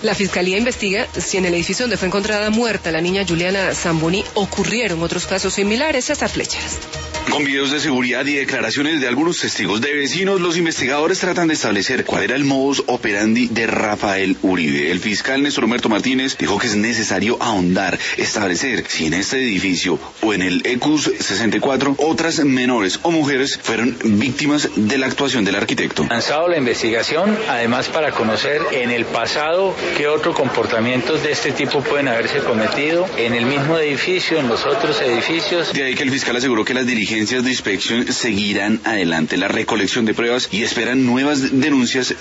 La Fiscalía investiga si en el edificio donde fue encontrada muerta la niña Juliana Zamboni ocurrieron otros casos similares a Flecharas. Con videos de seguridad y declaraciones de algunos testigos de vecinos, los investigadores tratan de establecer cuál era el modus operandi de Rafael Uribe. El fiscal Néstor Humberto Martínez dijo que es necesario ahondar, establecer si en este edificio o en el ECUS 64 otras menores o mujeres fueron víctimas de la actuación del arquitecto. Lanzado la investigación, además para conocer en el pasado qué otros comportamientos de este tipo pueden haberse cometido en el mismo edificio, en los otros edificios. De ahí que el fiscal aseguró que las diligencias de inspección seguirán adelante, la recolección de pruebas y esperan nuevas denuncias